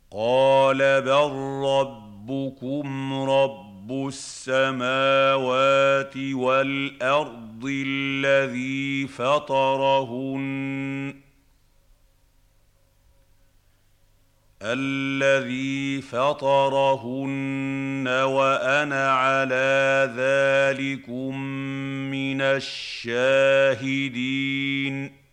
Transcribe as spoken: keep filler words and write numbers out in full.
قال بل ربكم رب السماوات والأرض الذي فطرهن الذي فطرهن وأنا على ذلكم من الشاهدين